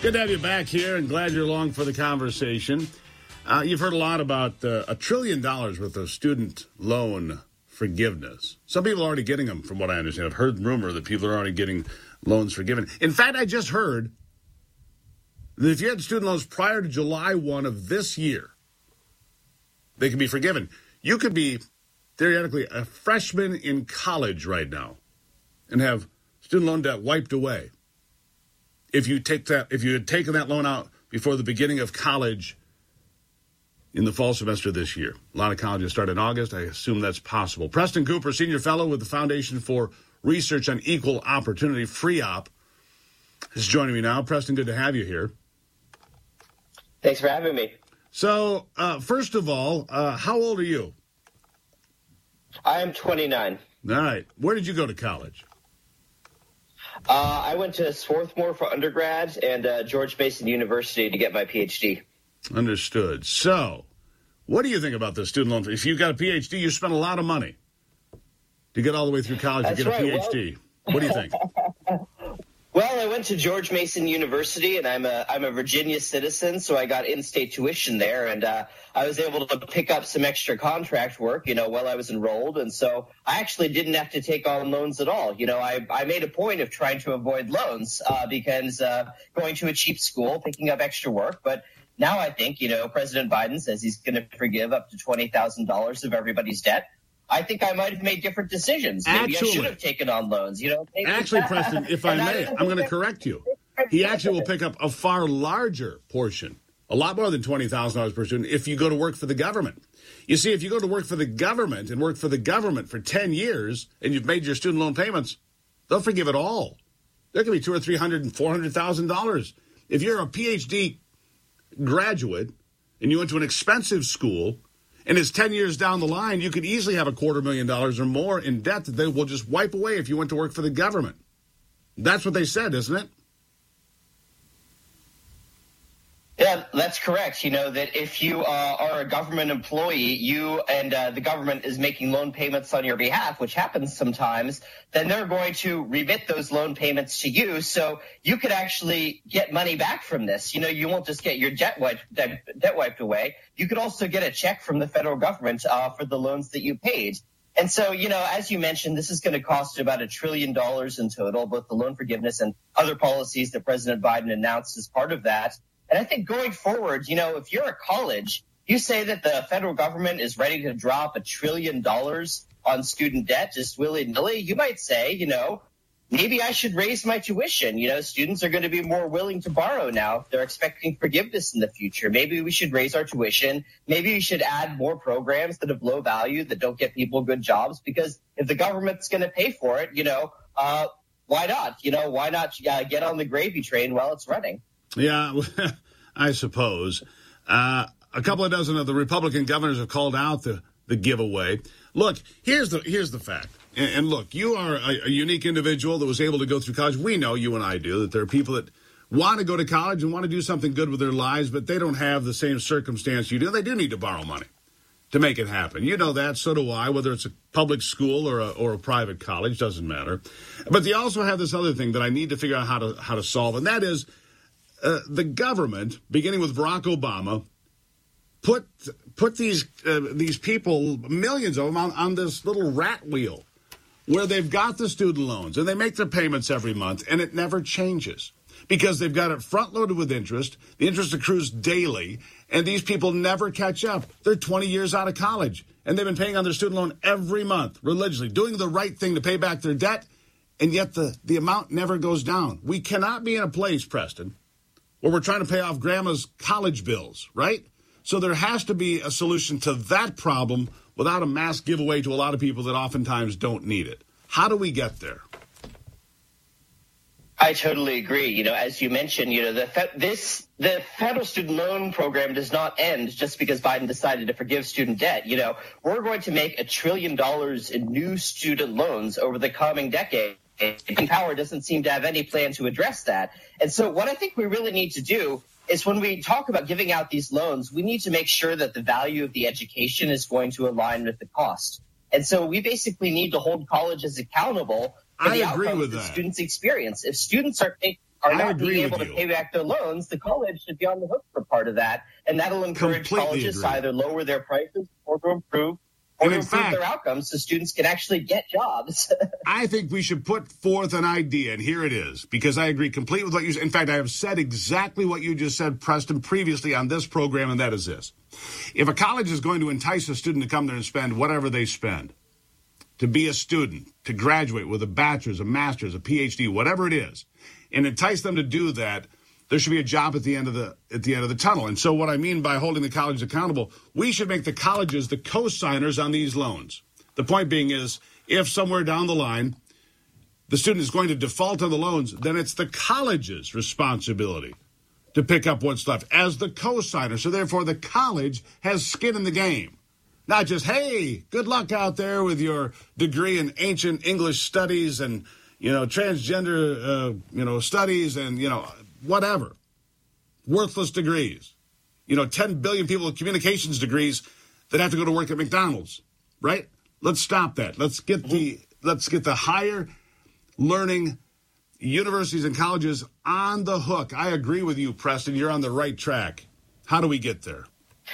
Good to have you back here, and glad you're along for the conversation. You've heard a lot about $1 trillion worth of student loan forgiveness. Some people are already getting them, from what I understand. I've heard rumor that people are already getting loans forgiven. In fact, I just heard that if you had student loans prior to July 1 of this year, they can be forgiven. You could be, theoretically, a freshman in college right now and have student loan debt wiped away. If you had taken that loan out before the beginning of college in the fall semester this year. A lot of colleges start in August. I assume that's possible. Preston Cooper, Senior Fellow with the Foundation for Research on Equal Opportunity, FREOP, is joining me now. Preston, good to have you here. Thanks for having me. So, first of all, how old are you? I'm 29. All right. Where did you go to college? I went to Swarthmore for undergrad and George Mason University to get my PhD. Understood. So, what do you think about the student loan? If you've got a PhD, you spent a lot of money to get all the way through college to get a PhD. What do you think? Well, I went to George Mason University, and I'm a Virginia citizen, so I got in-state tuition there, and I was able to pick up some extra contract work, while I was enrolled, and so I actually didn't have to take on loans at all. I made a point of trying to avoid loans because going to a cheap school, picking up extra work, but now I think, President Biden says he's going to forgive up to $20,000 of everybody's debt. I think I might have made different decisions. Maybe I should have taken on loans. Actually, Preston, if I may, I'm going to correct you. He actually will pick up a far larger portion, a lot more than $20,000 per student, if you go to work for the government. You see, if you go to work for the government and work for the government for 10 years and you've made your student loan payments, they'll forgive it all. There can be $200,000 or $300,000 and $400,000. If you're a PhD graduate and you went to an expensive school, and it's 10 years down the line, you could easily have $250,000 or more in debt that they will just wipe away if you went to work for the government. That's what they said, isn't it? Yeah, that's correct. That if you are a government employee, you and the government is making loan payments on your behalf, which happens sometimes, then they're going to remit those loan payments to you. So you could actually get money back from this. You won't just get your debt wiped away. You could also get a check from the federal government for the loans that you paid. And so, as you mentioned, this is going to cost about $1 trillion in total, both the loan forgiveness and other policies that President Biden announced as part of that. And I think going forward, if you're a college, you say that the federal government is ready to drop $1 trillion on student debt just willy-nilly, you might say, maybe I should raise my tuition. Students are going to be more willing to borrow now if they're expecting forgiveness in the future. Maybe we should raise our tuition. Maybe we should add more programs that have low value, that don't get people good jobs, because if the government's going to pay for it, why not? Why not get on the gravy train while it's running? Yeah, I suppose. A couple of dozen of the Republican governors have called out the giveaway. Look, here's the fact. And look, you are a unique individual that was able to go through college. We know, you and I do, that there are people that want to go to college and want to do something good with their lives, but they don't have the same circumstance you do. They do need to borrow money to make it happen. You know that, so do I, whether it's a public school or a private college, doesn't matter. But they also have this other thing that I need to figure out how to solve, and that is the government, beginning with Barack Obama, put these people, millions of them, on this little rat wheel where they've got the student loans and they make their payments every month, and it never changes because they've got it front-loaded with interest. The interest accrues daily, and these people never catch up. They're 20 years out of college, and they've been paying on their student loan every month religiously, doing the right thing to pay back their debt, and yet the amount never goes down. We cannot be in a place, Preston, where we're trying to pay off grandma's college bills, right? So there has to be a solution to that problem without a mass giveaway to a lot of people that oftentimes don't need it. How do we get there? I totally agree. As you mentioned, the federal student loan program does not end just because Biden decided to forgive student debt. We're going to make $1 trillion in new student loans over the coming decade. And Power doesn't seem to have any plan to address that. And so what I think we really need to do is when we talk about giving out these loans, we need to make sure that the value of the education is going to align with the cost. And so we basically need to hold colleges accountable for the outcomes that students experience. If students are are not being able to pay back their loans, the college should be on the hook for part of that. And that'll encourage colleges to either lower their prices or to improve their outcomes so students can actually get jobs. I think we should put forth an idea, and here it is, because I agree completely with what you said. In fact, I have said exactly what you just said, Preston, previously on this program, and that is this. If a college is going to entice a student to come there and spend whatever they spend, to be a student, to graduate with a bachelor's, a master's, a PhD, whatever it is, and entice them to do that, there should be a job at the end of the tunnel. And so what I mean by holding the colleges accountable, we should make the colleges the co-signers on these loans. The point being is, if somewhere down the line the student is going to default on the loans, then it's the college's responsibility to pick up what's left as the co-signer. So therefore, the college has skin in the game. Not just, hey, good luck out there with your degree in ancient English studies and, transgender, studies and, whatever. Worthless degrees. 10 billion people with communications degrees that have to go to work at McDonald's, right? Let's stop that. Let's get the higher learning universities and colleges on the hook. I agree with you, Preston. You're on the right track. How do we get there?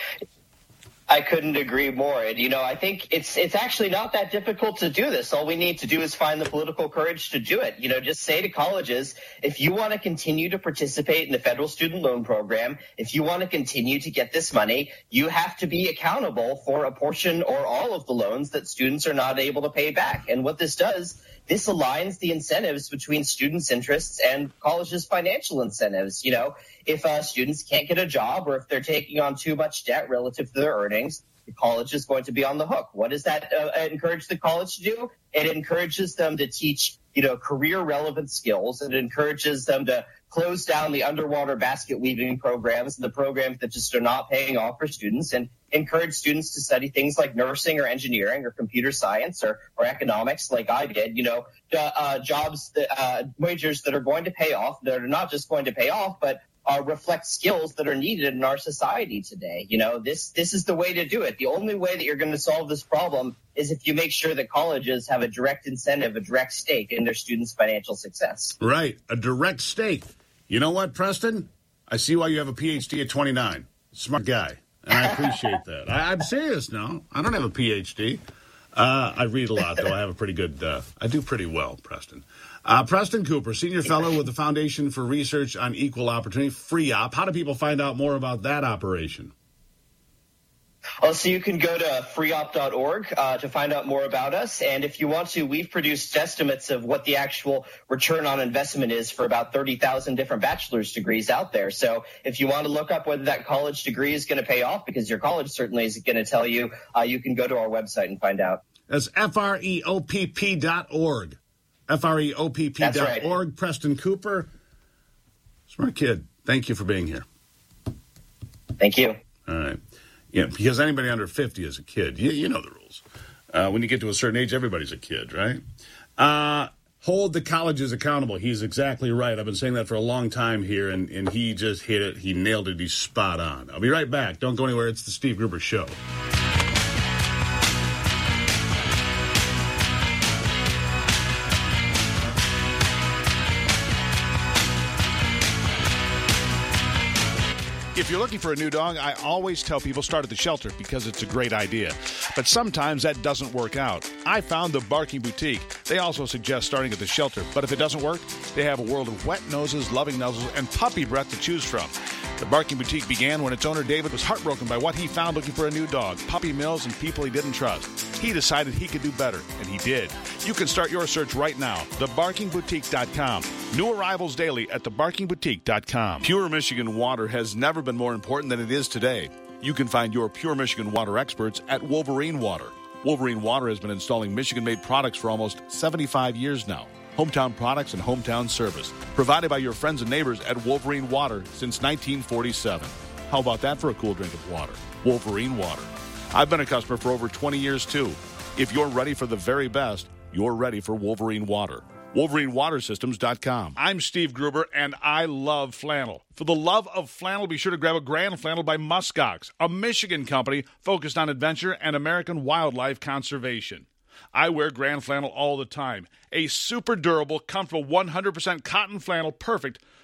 I couldn't agree more. And, I think it's actually not that difficult to do this. All we need to do is find the political courage to do it. Just say to colleges, if you want to continue to participate in the federal student loan program, if you want to continue to get this money, you have to be accountable for a portion or all of the loans that students are not able to pay back. And what this does, this aligns the incentives between students' interests and colleges' financial incentives. If students can't get a job or if they're taking on too much debt relative to their earnings, the college is going to be on the hook. What does that encourage the college to do? It encourages them to teach, career relevant skills. It encourages them to close down the underwater basket weaving programs and the programs that just are not paying off for students, and encourage students to study things like nursing or engineering or computer science or economics like I did, jobs, majors that are going to pay off, that are not just going to pay off, but reflect skills that are needed in our society today. This is the way to do it. The only way that you're going to solve this problem is if you make sure that colleges have a direct incentive, a direct stake in their students' financial success. Right. A direct stake. You know what, Preston? I see why you have a PhD at 29. Smart guy. And I appreciate that. I'm serious now. I don't have a PhD. I read a lot, though. I have a pretty good, I do pretty well, Preston. Preston Cooper, Senior Fellow with the Foundation for Research on Equal Opportunity, FREOP. How do people find out more about that operation? So you can go to freeop.org to find out more about us. And if you want to, we've produced estimates of what the actual return on investment is for about 30,000 different bachelor's degrees out there. So if you want to look up whether that college degree is going to pay off, because your college certainly is going to tell you, you can go to our website and find out. That's FREOPP.org. FREOPP.org. That's right. Preston Cooper. Smart kid. Thank you for being here. Thank you. All right. Yeah, because anybody under 50 is a kid. You know the rules. When you get to a certain age, everybody's a kid, right? Hold the colleges accountable. He's exactly right. I've been saying that for a long time here, and he just hit it. He nailed it. He's spot on. I'll be right back. Don't go anywhere. It's the Steve Gruber Show. If you're looking for a new dog, I always tell people start at the shelter because it's a great idea. But sometimes that doesn't work out. I found the Barking Boutique. They also suggest starting at the shelter, but if it doesn't work, they have a world of wet noses, loving nuzzles, and puppy breath to choose from. The Barking Boutique began when its owner, David, was heartbroken by what he found looking for a new dog, puppy mills, and people he didn't trust. He decided he could do better, and he did. You can start your search right now, thebarkingboutique.com. New arrivals daily at thebarkingboutique.com. Pure Michigan water has never been more important than it is today. You can find your Pure Michigan water experts at Wolverine Water. Wolverine Water has been installing Michigan-made products for almost 75 years now. Hometown products and hometown service, provided by your friends and neighbors at Wolverine Water since 1947. How about that for a cool drink of water? Wolverine Water. I've been a customer for over 20 years, too. If you're ready for the very best, you're ready for Wolverine Water. WolverineWaterSystems.com. I'm Steve Gruber, and I love flannel. For the love of flannel, be sure to grab a Grand Flannel by Muskox, a Michigan company focused on adventure and American wildlife conservation. I wear Grand Flannel all the time. A super durable, comfortable 100% cotton flannel perfect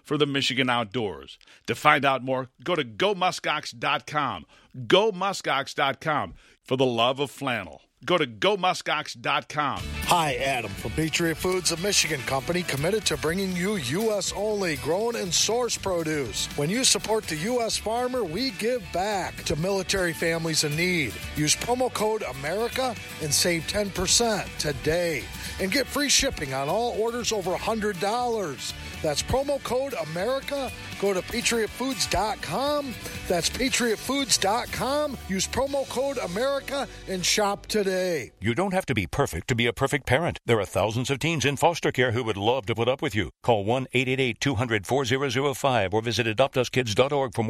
for the Michigan outdoors. To find out more, go to GoMuskox.com. GoMuskox.com for the love of flannel. Go to GoMuskox.com. Hi, Adam from Patriot Foods, a Michigan company committed to bringing you U.S.-only grown and source produce. When you support the U.S. farmer, we give back to military families in need. Use promo code AMERICA and save 10% today. And get free shipping on all orders over $100. That's promo code AMERICA. Go to PatriotFoods.com. That's PatriotFoods.com. Use promo code AMERICA and shop today. You don't have to be perfect to be a perfect parent. There are thousands of teens in foster care who would love to put up with you. Call 1-888-200-4005 or visit AdoptUsKids.org for more